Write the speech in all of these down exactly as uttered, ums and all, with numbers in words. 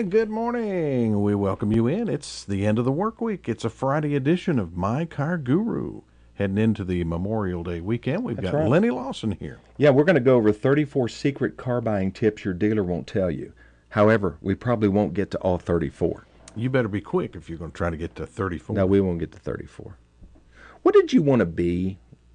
right, good morning. We welcome you in. It's the end of the work week. It's a Friday edition of My Car Guru. Heading into the Memorial Day weekend, we've That's got right. Lenny Lawson here. Yeah, we're going to go over thirty-four secret car buying tips your dealer won't tell you. However, we probably won't get to all thirty-four. You better be quick if you're going to try to get to thirty-four. No, we won't get to thirty-four. What did you want to be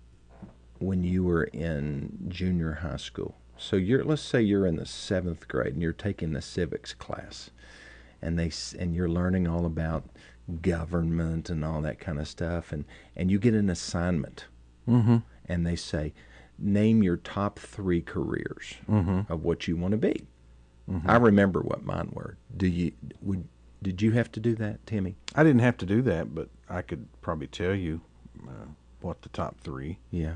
when you were in junior high school? So you're, let's say you're in the seventh grade and you're taking the civics class, and they and you're learning all about government and all that kind of stuff, and, and you get an assignment, Mm-hmm. and they say, name your top three careers Mm-hmm. of what you want to be. Mm-hmm. I remember what mine were. Do you would did you have to do that, Timmy? I didn't have to do that, but I could probably tell you uh, what the top three. Yeah.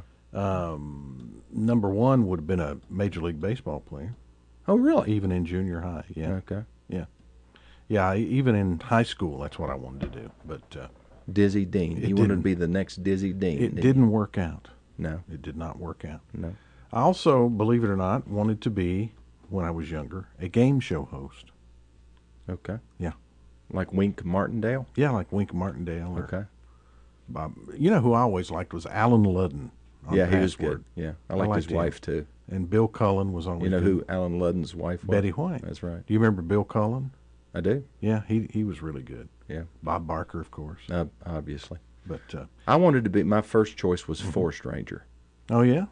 Um, number one would have been a Major League Baseball player, Oh, really? even in junior high. Yeah, Okay. yeah. Yeah, I- even in high school, that's what I wanted to do. But uh, Dizzy Dean. It You wanted to didn't- be the next Dizzy Dean. it didn't didn't work out. you? No. It did not work out. No. I also, believe it or not, wanted to be, when I was younger, a game show host. Okay. Yeah. Like Wink Martindale. Yeah, like Wink Martindale. Or Okay. Bob. You know who I always liked was Alan Ludden. On Yeah, he was Password. good. Yeah, I I liked liked his him. wife too. And Bill Cullen was always You know good. who Alan Ludden's wife was? Betty White. That's right. Do you remember Bill Cullen? I do. Yeah, he he was really good. Yeah. Bob Barker, of course. Uh, obviously. But, uh, I wanted to be. My first choice was Mm-hmm. forest ranger. oh, yeah?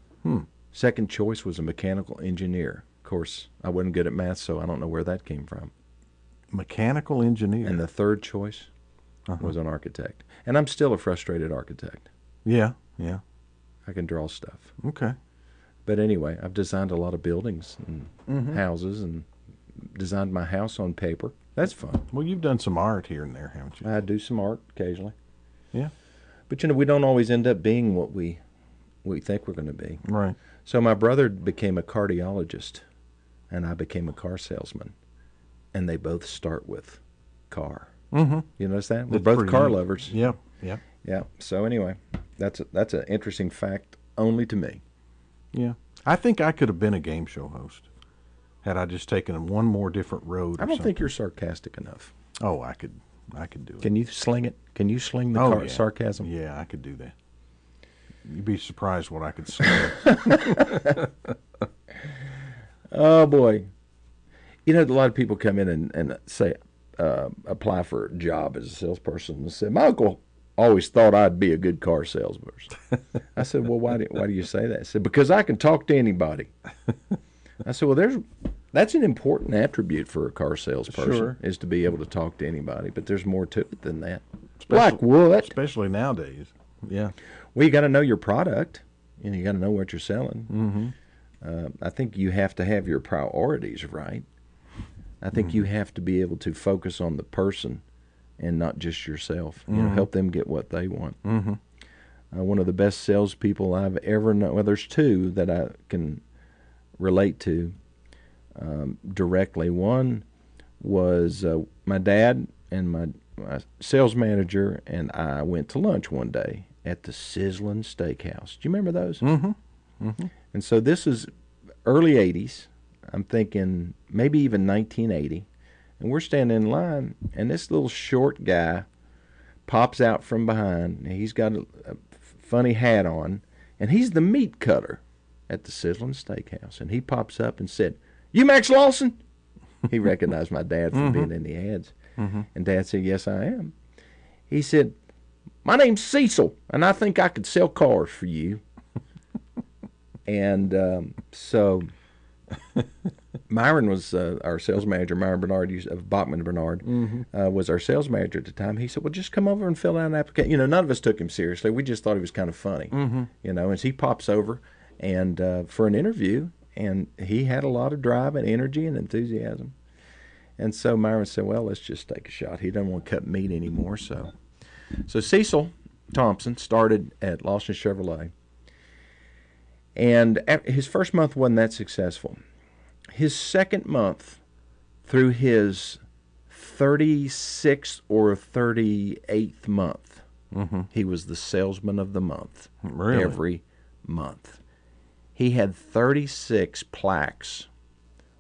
Second choice was a mechanical engineer. Of course, I wasn't good at math, so I don't know where that came from. Mechanical engineer. And the third choice Uh-huh. was an architect. And I'm still a frustrated architect. Yeah, yeah. I can draw stuff. Okay. But anyway, I've designed a lot of buildings and Mhm. houses and designed my house on paper. That's fun. Well, you've done some art here and there, haven't you? I do some art occasionally. Yeah. But you know, we don't always end up being what we we think we're going to be. Right. So my brother became a cardiologist, and I became a car salesman. And they both start with car. Mm-hmm. You notice that? We're That's both pretty car neat. lovers. Yeah, yeah, Yeah. So anyway, that's a, that's an interesting fact only to me. yeah. I think I could have been a game show host had I just taken one more different road. I or don't think something. you're sarcastic enough. Oh, I could, I could do it. Can you sling it? Can you sling the Oh, car- yeah. sarcasm? Yeah, I could do that. You'd be surprised what I could say. Oh boy. You know, a lot of people come in and, and say, uh, apply for a job as a salesperson and say, my uncle always thought I'd be a good car salesperson. I said, well, why do, why do you say that? I said, because I can talk to anybody. I said, well, there's that's an important attribute for a car salesperson Sure. is to be able to talk to anybody, but there's more to it than that. Especially- Like what? Especially nowadays. Yeah. Well, you got to know your product, and you got to know what you're selling. Mm-hmm. Uh, I think you have to have your priorities right. I think Mm-hmm. you have to be able to focus on the person and not just yourself. You know, Mhm. help them get what they want. Mm-hmm. Uh, one of the best salespeople I've ever known. Well, there's two that I can relate to um, directly. One was uh, my dad and my, my sales manager and I went to lunch one day at the Sizzlin Steakhouse. Do you remember those? Mm-hmm. Mm-hmm. And so this is early eighties. I'm thinking maybe even nineteen eighty. And we're standing in line, and this little short guy pops out from behind. He's got a, a funny hat on, and he's the meat cutter at the Sizzlin Steakhouse. And he pops up and said, "You Max Lawson?" He recognized my dad from being in the ads. Mm-hmm. And Dad said, "Yes, I am." He said, "My name's Cecil, and I think I could sell cars for you." And um, so Myron was uh, our sales manager. Myron Bernard used, of Bachman Bernard Mm-hmm. uh, was our sales manager at the time. He said, "Well, just come over and fill out an application." You know, none of us took him seriously. We just thought he was kind of funny. Mm-hmm. You know, as he pops over and uh, for an interview, and he had a lot of drive and energy and enthusiasm. And so Myron said, "Well, let's just take a shot. He doesn't want to cut meat anymore." So, so Cecil Thompson started at Lawson Chevrolet. And his first month wasn't that successful. His second month, through his thirty-sixth or thirty-eighth month, Mm-hmm. he was the salesman of the month. Really? Every month. He had thirty-six plaques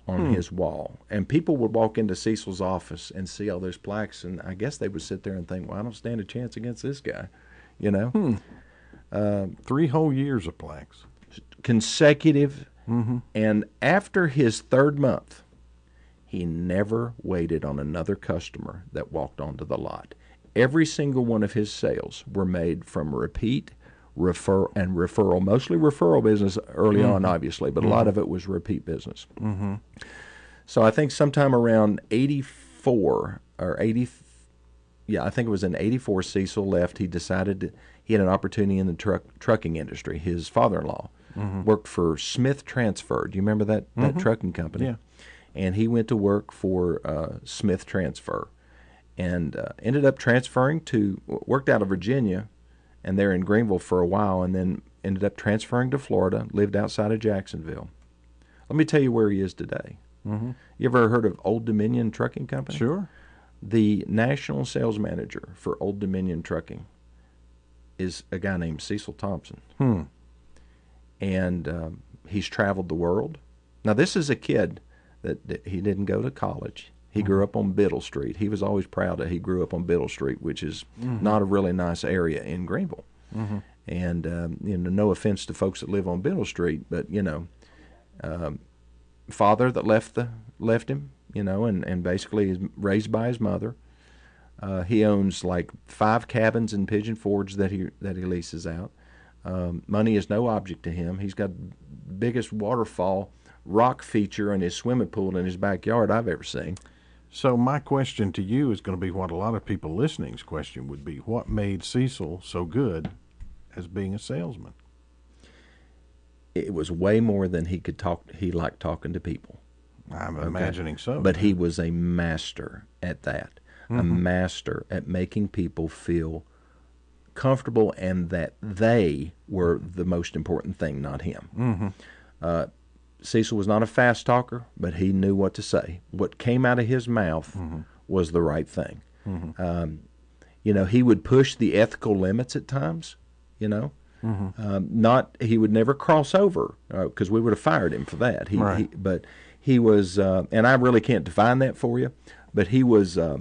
on Hmm. his wall. And people would walk into Cecil's office and see all those plaques, and I guess they would sit there and think, well, I don't stand a chance against this guy, you know? Hmm. Uh, Three whole years of plaques. consecutive. Mm-hmm. And after his third month, he never waited on another customer that walked onto the lot. Every single one of his sales were made from repeat, refer, and referral, mostly referral business early Mm-hmm. on, obviously, but a lot of it was repeat business. Mm-hmm. So I think sometime around eighty-four or eighty, yeah, I think it was in eighty-four, Cecil left. He decided to, he had an opportunity in the truck trucking industry. His father-in-law Mm-hmm. worked for Smith Transfer. Do you remember that, that Mhm. trucking company? Yeah. And he went to work for uh, Smith Transfer and uh, ended up transferring to, worked out of Virginia, and there in Greenville for a while, and then ended up transferring to Florida, lived outside of Jacksonville. Let me tell you where he is today. Mm-hmm. You ever heard of Old Dominion Trucking Company? Sure. The national sales manager for Old Dominion Trucking is a guy named Cecil Thompson. Hmm. And um, he's traveled the world. Now, this is a kid that, that he didn't go to college. He grew up on Biddle Street. He was always proud that he grew up on Biddle Street, which is Mm-hmm. not a really nice area in Greenville. Mm-hmm. And um, you know, no offense to folks that live on Biddle Street, but you know, um, father that left the left him, you know, and, and basically is raised by his mother. Uh, he owns like five cabins in Pigeon Forge that he that he leases out. Um, money is no object to him. He's got the biggest waterfall rock feature in his swimming pool in his backyard I've ever seen. So my question to you is going to be what a lot of people listening's question would be. What made Cecil so good as being a salesman? It was way more than he could talk. He liked talking to people. I'm Okay. imagining so. But he was a master at that, a Mhm. master at making people feel comfortable and that they were the most important thing, not him. Mm-hmm. Uh, Cecil was not a fast talker, but he knew what to say. What came out of his mouth Mm-hmm. was the right thing. Mm-hmm. Um, you know, he would push the ethical limits at times, you know. Mm-hmm. Um, not he would never cross over because uh, we would have fired him for that. He, Right. he but he was, uh, and I really can't define that for you, but he was. Uh,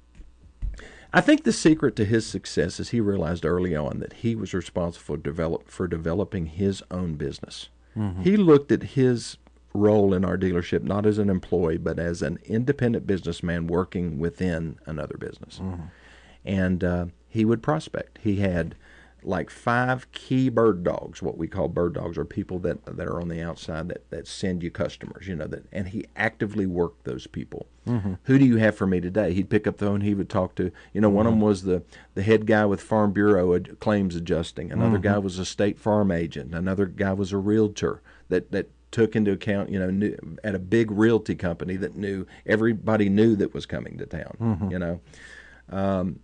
I think the secret to his success is he realized early on that he was responsible for develop for developing his own business. Mm-hmm. He looked at his role in our dealership not as an employee, but as an independent businessman working within another business. Mm-hmm. And uh, he would prospect. He had like five key bird dogs. What we call bird dogs are people that that are on the outside that, that send you customers. You know that, and he actively worked those people. Mm-hmm. Who do you have for me today? He'd pick up the phone. He would talk to. You know, one of them was the the head guy with Farm Bureau ad, claims adjusting. Another Mm-hmm. guy was a State Farm agent. Another guy was a realtor that that took into account. You know, knew, at a big realty company that knew everybody knew that was coming to town. Mm-hmm. You know. Um,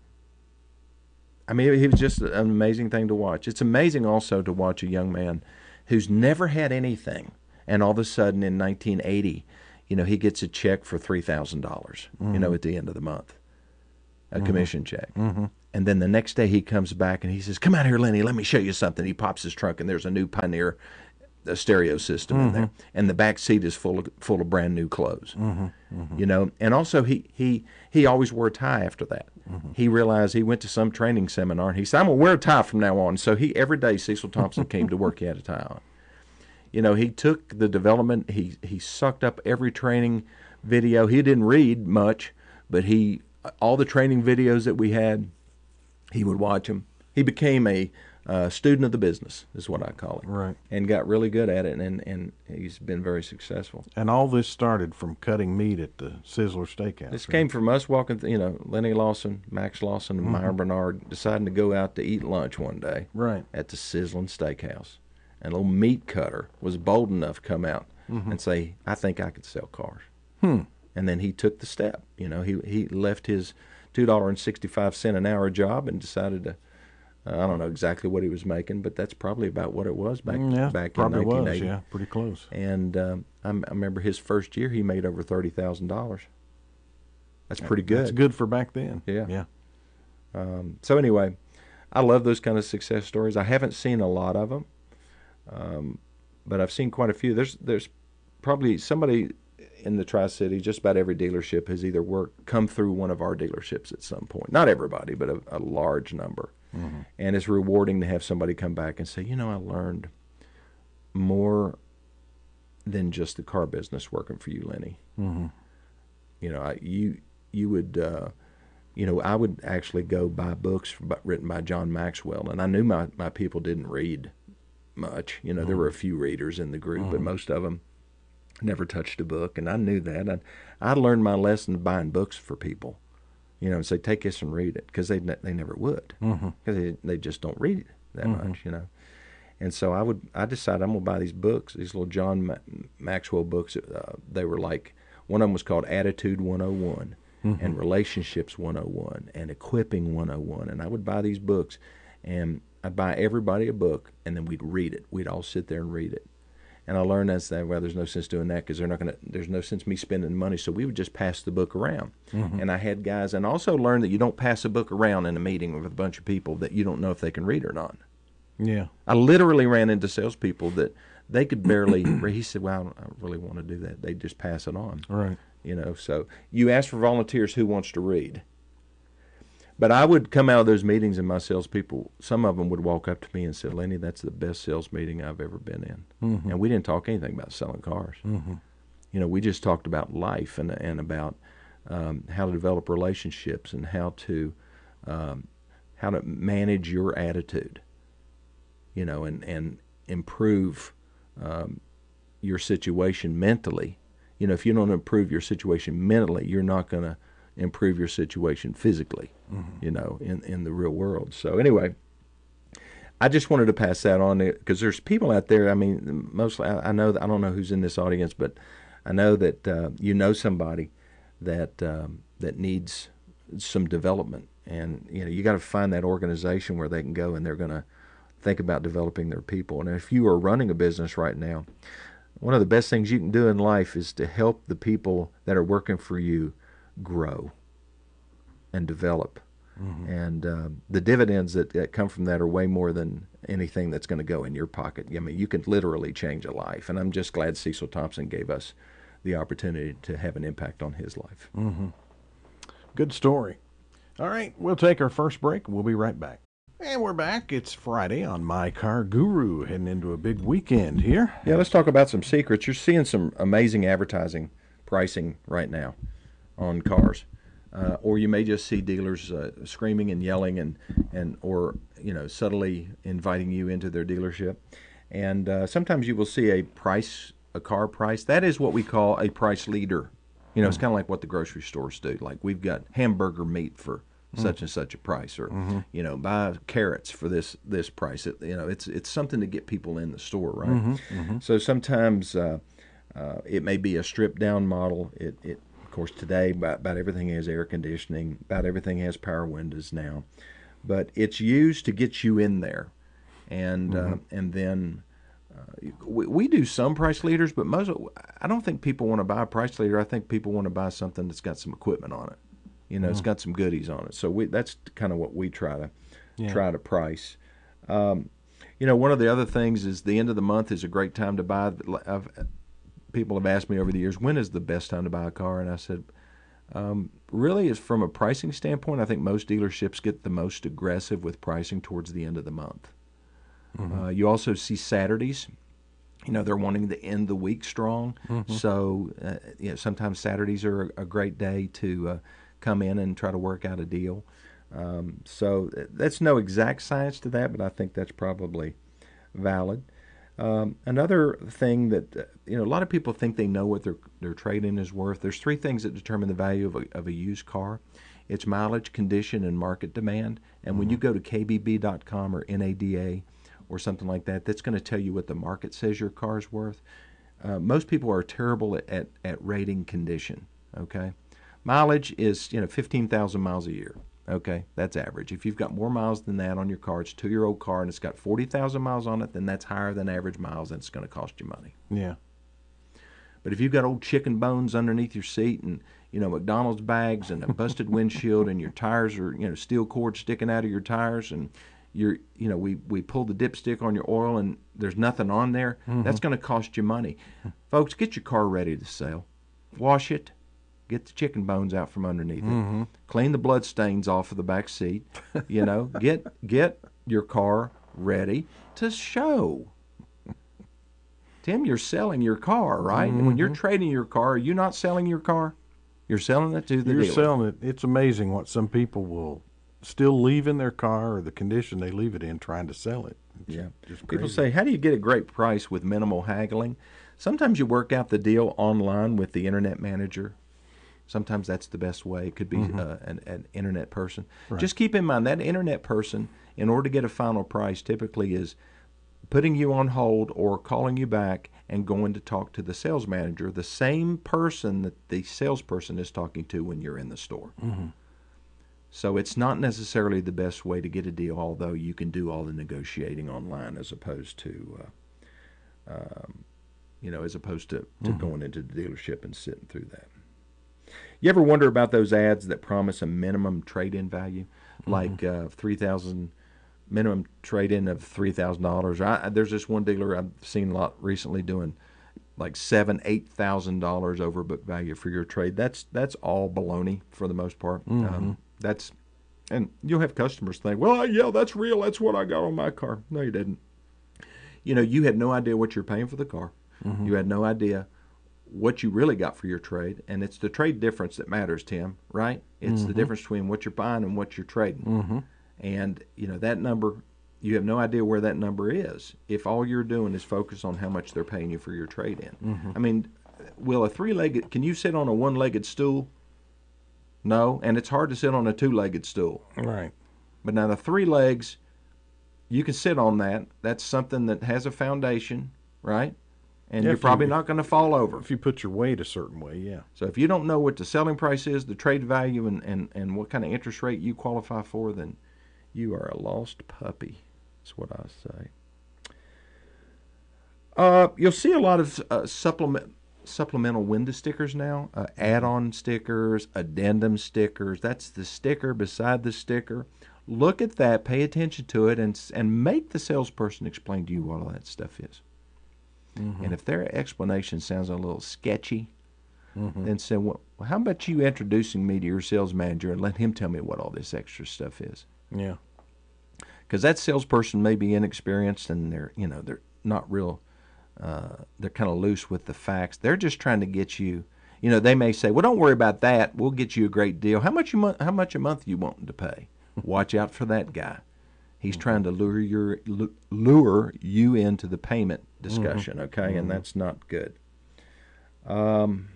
I mean, he was just an amazing thing to watch. It's amazing also to watch a young man who's never had anything, and all of a sudden in nineteen eighty, you know, he gets a check for three thousand dollars, Mm-hmm. you know, at the end of the month, a Mm-hmm. commission check. Mm-hmm. And then the next day he comes back and he says, "Come out here, Lenny, let me show you something." He pops his trunk and there's a new Pioneer a stereo system Mm-hmm. in there, and the back seat is full of full of brand new clothes. Mm-hmm. Mm-hmm. You know, and also he he he always wore a tie after that. Mm-hmm. He realized he went to some training seminar and he said, "I'm gonna wear a tie from now on." So he every day Cecil Thompson came to work, he had a tie on. You know, he took the development, he he sucked up every training video. He didn't read much, but he all the training videos that we had, he would watch them. He became a uh, student of the business, is what I call it, Right. and got really good at it, and, and he's been very successful. And all this started from cutting meat at the Sizzler Steakhouse. This right? came from us walking, th- you know, Lenny Lawson, Max Lawson, and Myron Bernard deciding to go out to eat lunch one day Right. at the Sizzling Steakhouse. And a little meat cutter was bold enough to come out and say, "I think I could sell cars." Hmm. And then he took the step. You know, he he left his two dollars and sixty-five cents an hour job and decided to, uh, I don't know exactly what he was making, but that's probably about what it was back, Mm, yeah, back in probably nineteen was. eighty. Yeah, pretty close. And um, I, I remember his first year, he made over thirty thousand dollars. That's pretty good. That's good for back then. Yeah. Yeah. Um, so anyway, I love those kind of success stories. I haven't seen a lot of them, um, but I've seen quite a few. There's there's probably somebody in the Tri-City, just about every dealership has either worked come through one of our dealerships at some point. Not everybody, but a, a large number. Mm-hmm. And it's rewarding to have somebody come back and say, you know, I learned more than just the car business working for you, Lenny. Mm-hmm. You know, I, you you would, uh, you know, I would actually go buy books written by John Maxwell, and I knew my, my people didn't read much. You know, mm-hmm. there were a few readers in the group, mm-hmm. but most of them never touched a book, and I knew that. I I learned my lesson buying books for people, you know, and say, take this and read it, because they they never would, because mm-hmm. they they just don't read it that mm-hmm. much, you know. And so I would I decided I'm gonna buy these books, these little John Ma- Maxwell books. Uh, they were like, one of them was called Attitude one oh one, mm-hmm. and Relationships one oh one, and Equipping one oh one, and I would buy these books, and I'd buy everybody a book, and then we'd read it. We'd all sit there and read it. And I learned that's that. Well, there's no sense doing that, because they're not gonna. There's no sense me spending money. So we would just pass the book around. Mm-hmm. And I had guys, and also learned that you don't pass a book around in a meeting with a bunch of people that you don't know if they can read or not. Yeah. I literally ran into salespeople that they could barely read. He said, "Well, I don't, I don't really want to do that." They just pass it on. Right. You know. So you ask for volunteers who wants to read. But I would come out of those meetings, and my salespeople, some of them would walk up to me and say, "Lenny, that's the best sales meeting I've ever been in." Mm-hmm. And we didn't talk anything about selling cars. Mm-hmm. You know, we just talked about life and and about um, how to develop relationships and how to um, how to manage your attitude. You know, and and improve um, your situation mentally. You know, if you don't improve your situation mentally, you're not going to improve your situation physically, mm-hmm. you know, in, in the real world. So anyway, I just wanted to pass that on, because there's people out there, I mean, mostly, I, I know, that, I don't know who's in this audience, but I know that uh, you know somebody that um, that needs some development. And, you know, you got to find that organization where they can go and they're going to think about developing their people. And if you are running a business right now, one of the best things you can do in life is to help the people that are working for you grow and develop. Mm-hmm. And uh, the dividends that, that come from that are way more than anything that's going to go in your pocket. I mean, you can literally change a life. And I'm just glad Cecil Thompson gave us the opportunity to have an impact on his life. Mm-hmm. Good story. All right, we'll take our first break. We'll be right back. And we're back. It's Friday on My Car Guru, heading into a big weekend here. Yeah, let's talk about some secrets. You're seeing some amazing advertising pricing right now on cars. Uh, or you may just see dealers uh, screaming and yelling and, and or, you know, subtly inviting you into their dealership. And uh, sometimes you will see a price, a car price. That is what we call a price leader. You know, mm-hmm. It's kind of like what the grocery stores do. Like, we've got hamburger meat for such and such a price, or mm-hmm. you know, buy carrots for this this price. It, you know, it's it's something to get people in the store, right? Mm-hmm. Mm-hmm. So sometimes uh, uh, it may be a stripped down model. It, it of course today about, about everything has air conditioning, about everything has power windows now, but it's used to get you in there, and mm-hmm. uh, and then. Uh, we, we do some price leaders, but most of, I don't think people want to buy a price leader. I think people want to buy something that's got some equipment on it. You know, mm-hmm. It's got some goodies on it. So we, that's kind of what we try to yeah. try to price. Um, you know, one of the other things is the end of the month is a great time to buy. I've, people have asked me over the years, when is the best time to buy a car? And I said, um, really, is from a pricing standpoint, I think most dealerships get the most aggressive with pricing towards the end of the month. Mm-hmm. Uh, you also see Saturdays. You know, they're wanting to end the week strong. Mm-hmm. So, uh, you know, sometimes Saturdays are a, a great day to uh, come in and try to work out a deal. Um, so that's no exact science to that, but I think that's probably valid. Um, another thing that, uh, you know, a lot of people think they know what their their trade-in is worth. There's three things that determine the value of a, of a used car. It's mileage, condition, and market demand. And mm-hmm. when you go to K B B dot com or N A D A or something like that, that's going to tell you what the market says your car is worth. Uh, most people are terrible at, at, at rating condition, okay? Mileage is, you know, fifteen thousand miles a year, okay? That's average. If you've got more miles than that on your car, it's a two-year-old car, and it's got forty thousand miles on it, then that's higher than average miles, and it's going to cost you money. Yeah. But if you've got old chicken bones underneath your seat and, you know, McDonald's bags and a busted windshield and your tires are, you know, steel cord sticking out of your tires and you're, you know, we, we pull the dipstick on your oil and there's nothing on there, mm-hmm. that's going to cost you money. Folks, get your car ready to sell. wash it, get the chicken bones out from underneath Mm-hmm. it, clean the blood stains off of the back seat, you know, get get your car ready to show. Tim, you're selling your car, right? And when you're Mhm. trading your car, are you not selling your car? You're selling it to the You're dealer. selling it. It's amazing what some people will still leave in their car or the condition they leave it in trying to sell it. It's Yeah. just People crazy. say, how do you get a great price with minimal haggling? Sometimes you work out the deal online with the internet manager. Sometimes that's the best way. It could be Mhm. uh, an, an internet person. Right. Just keep in mind that internet person, in order to get a final price, typically is putting you on hold or calling you back and going to talk to the sales manager, the same person that the salesperson is talking to when you're in the store. Mhm. So it's not necessarily the best way to get a deal, although you can do all the negotiating online as opposed to, uh, um, you know, as opposed to, to Mhm. going into the dealership and sitting through that. You ever wonder about those ads that promise a minimum trade-in value, like uh, three thousand minimum trade-in of three thousand dollars? I, there's this one dealer I've seen a lot recently doing like seven, eight thousand dollars over book value for your trade. That's that's all baloney for the most part. Mhm. Um, that's and you'll have customers think, well, yeah, that's real. That's what I got on my car. No, you didn't. You know, you had no idea what you're paying for the car. Mhm. You had no idea what you really got for your trade, and it's the trade difference that matters, Tim, right? It's the Mhm. difference between what you're buying and what you're trading. Mhm. And, you know, that number, you have no idea where that number is if all you're doing is focus on how much they're paying you for your trade-in. Mhm. I mean, will a three-legged, can you sit on a one-legged stool? No, and it's hard to sit on a two-legged stool. Right. But now the three legs, you can sit on that. That's something that has a foundation, right? And Yeah, you're if probably you- not going to fall over. If you put your weight a certain way, yeah. So if you don't know what the selling price is, the trade value, and, and, and what kind of interest rate you qualify for, then you are a lost puppy. That's what I say. Uh, you'll see a lot of uh, supplement supplemental window stickers now, uh, add-on stickers, addendum stickers. That's the sticker beside the sticker. Look at that, pay attention to it, and and make the salesperson explain to you what all that stuff is. Mhm. And if their explanation sounds a little sketchy, Mhm. then say, well, how about you introducing me to your sales manager and let him tell me what all this extra stuff is? Yeah. Because that salesperson may be inexperienced and they're, you know, they're not real, uh, they're kind of loose with the facts. They're just trying to get you, you know, they may say, well, don't worry about that. We'll get you a great deal. How much you mo- how much a month you wanting to pay? Watch out for that guy. He's trying to lure your lu- lure you into the payment discussion, okay? And that's not good. Um,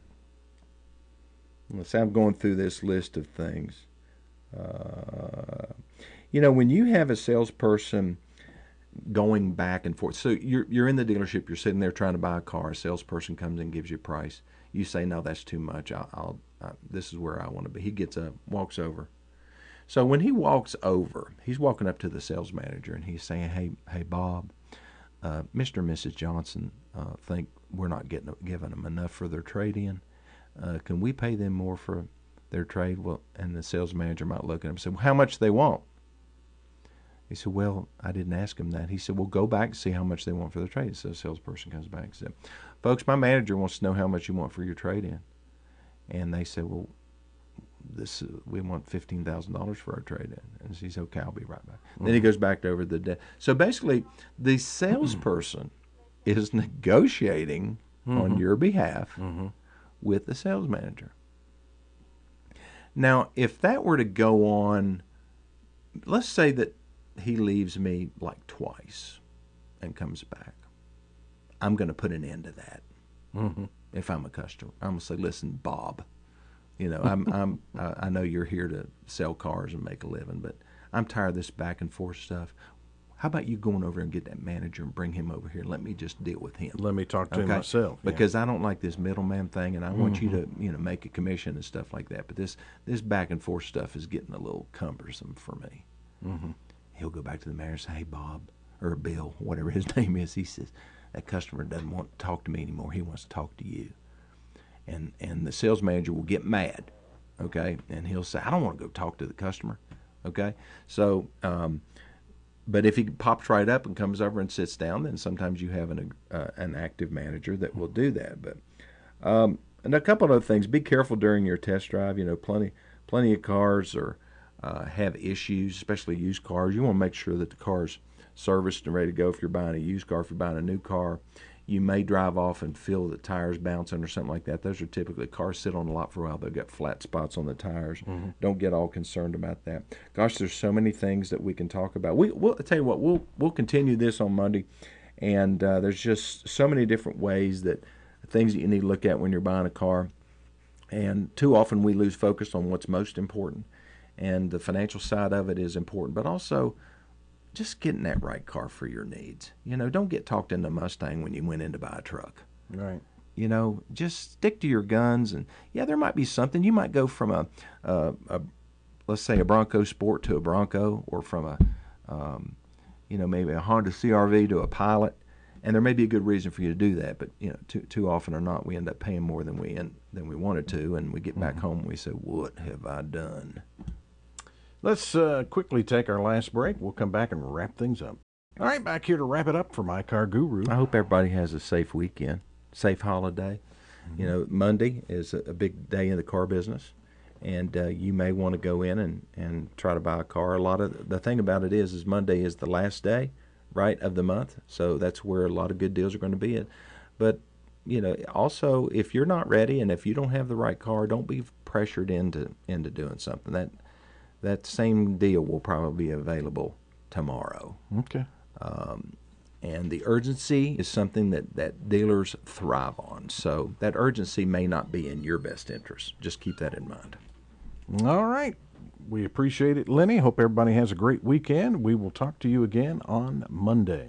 let's say I'm going through this list of things. Uh, you know, when you have a salesperson going back and forth, so you're you're in the dealership, you're sitting there trying to buy a car. A salesperson comes in, gives you a price. You say, no, that's too much. I'll, I'll I, this is where I want to be. He gets up, walks over. So when he walks over, he's walking up to the sales manager and he's saying, "Hey, hey, Bob, uh, Mister and Missus Johnson uh, think we're not getting giving them enough for their trade-in. Uh, can we pay them more for their trade?" Well, and the sales manager might look at him and say, "Well, how much do they want?" He said, "Well, I didn't ask him that." He said, "Well, go back and see how much they want for their trade." So the salesperson comes back and said, "Folks, my manager wants to know how much you want for your trade-in." And they said, "Well, this uh, we want fifteen thousand dollars for our trade-in." And he says, "Okay, I'll be right back." Mm-hmm. Then he goes back over the debt. So basically, the salesperson is negotiating Mm-hmm. on your behalf Mm-hmm. with the sales manager. Now, if that were to go on, let's say that he leaves me like twice and comes back, I'm going to put an end to that. Mm-hmm. If I'm a customer, I'm going to say, "Listen, Bob, you know, I'm, I'm, I know you're here to sell cars and make a living, but I'm tired of this back and forth stuff. How about you going over and get that manager and bring him over here? Let me just deal with him. Let me talk to him Okay? myself. yeah. Because I don't like this middleman thing, and I want you Mm-hmm. to, you know, make a commission and stuff like that. But this, this back and forth stuff is getting a little cumbersome for me." Mm-hmm. He'll go back to the manager and say, "Hey, Bob," or Bill, whatever his name is. He says, "That customer doesn't want to talk to me anymore. He wants to talk to you." And and the sales manager will get mad, okay? And he'll say, "I don't want to go talk to the customer," okay? So, um, but if he pops right up and comes over and sits down, then sometimes you have an uh, an active manager that will do that. But um, And a couple of other things. Be careful during your test drive. You know, plenty plenty of cars are uh, have issues, especially used cars. You want to make sure that the car's serviced and ready to go if you're buying a used car. If you're buying a new car, you may drive off and feel the tires bouncing or something like that. Those are typically cars sit on the lot for a while. They'll get flat spots on the tires. Mm-hmm. Don't get all concerned about that. Gosh, there's so many things that we can talk about. We, we'll I'll tell you what, we'll we'll continue this on Monday, and uh, there's just so many different ways that things that you need to look at when you're buying a car. And too often we lose focus on what's most important, and the financial side of it is important, but also just getting that right car for your needs. You know, don't get talked into a Mustang when you went in to buy a truck. Right. You know, just stick to your guns. And yeah, there might be something. You might go from a, a, a let's say, a Bronco Sport to a Bronco, or from a, um, you know, maybe a Honda C R V to a Pilot. And there may be a good reason for you to do that, but you know, too too often or not, we end up paying more than we in, than we wanted to, and we get back mm-hmm. home and we say, "What have I done?" Let's uh, quickly take our last break. We'll come back and wrap things up. All right, back here to wrap it up for My Car Guru. I hope everybody has a safe weekend, safe holiday. Mm-hmm. You know, Monday is a big day in the car business, and uh, you may want to go in and, and try to buy a car. A lot of the thing about it is, is Monday is the last day, right, of the month, so that's where a lot of good deals are going to be at. But you know, also, if you're not ready and if you don't have the right car, don't be pressured into into doing something. That That same deal will probably be available tomorrow. Okay. Um, and the urgency is something that, that dealers thrive on. So that urgency may not be in your best interest. Just keep that in mind. All right. We appreciate it, Lenny. Hope everybody has a great weekend. We will talk to you again on Monday.